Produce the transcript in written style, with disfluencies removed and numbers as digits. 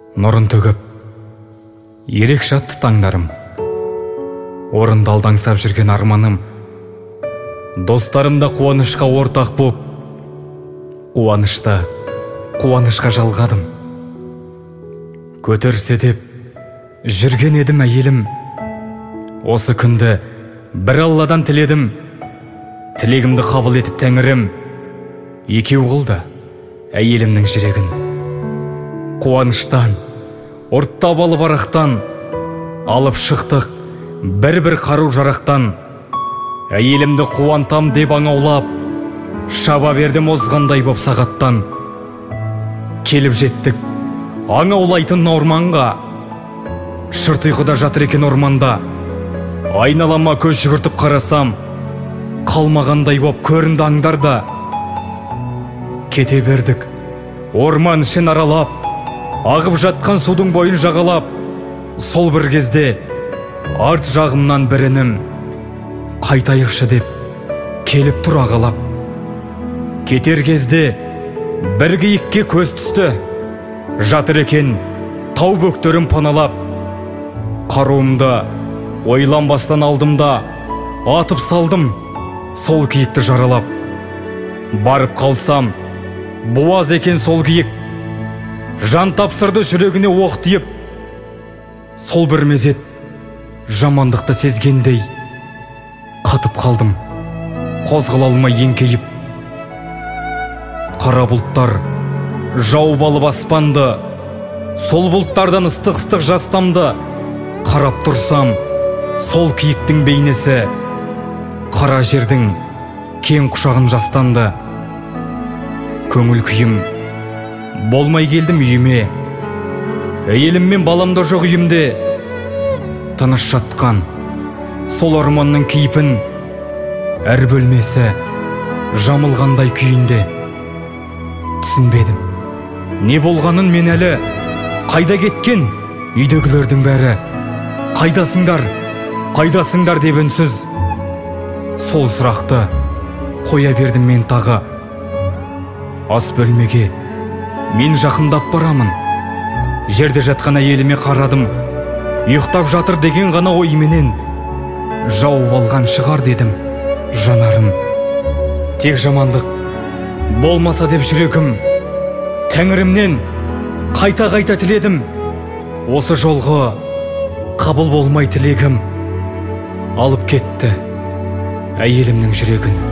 нұрын төгіп, ерек жатты таңдарым. Орынды алдаңсап жүрген арманым, достарымда қуанышқа ортақ боп, қуанышқа жалғадым. Көтерсе деп жүрген едім әйелім, осы күнді бір Алладан тіледім. Тілегімді қабыл етіп тәңірім, екеу қылды әйелімнің жүрегін. Қуаныштан, ұрттап алып арақтан, алып шықтық бір-бір қару жарақтан. Әйелімді қуантам деп аңаулап, шаба бердім озғандай боп сағаттан. Келіп жеттік аңаулайтын орманға, шырт ұйқыда жатыр екен орманда. Айналама көз жүгіртіп қарасам, қалмағандай боп көрінді аңдарда. Кете бердік орман ішін аралап, ағып жатқан судың бойын жағалап. Сол бір кезде арт жағымнан бір інім қайтайықшы деп келіп тұр ағалап. Кетер кезде бір киікке көз түсті, жатыр екен тау бөктерін паналап. Қаруымды ойланбастан алдым да атып салдым сол киікті жаралап. Барып қалсам буаз екен сол киік, жан тапсырды жүрегіне оқ тиіп. Сол бір мезет жамандықты сезгендей қатып қалдым, қозғала алмай еңкейіп. Қара бұлттар жауып алып аспанды, сол бұлттардан ыстық-ыстық жастамды. Қарап тұрсам сол киіктің бейнесі қара жердің кең құшағын жастанды. Көңіл күйім болмай келдім үйіме, әйелім мен баламда жоқ үйімде. Тыныш жатқан сол орманның кейпін, әр бөлмесі жамылғандай күйінде. Түсінбедім не болғанын мен әлі, қайда кеткен үйдегілердің бәрі. Қайдасыңдар деп үнсіз. Сол сұрақты қоя бердім мен тағы. Ас бөлмеге мен жақындап барамын, жерде жатқан әйеліме қарадым. Ұйықтап жатыр деген ғана ойменен жауып алған шығар дедім жанарым. Тек жамандық болмаса деп жүрегім, тәңірімнен қайта тіледім. Осы жолғы қабыл болмай тілегім, алып кетті әйелімнің жүрегін.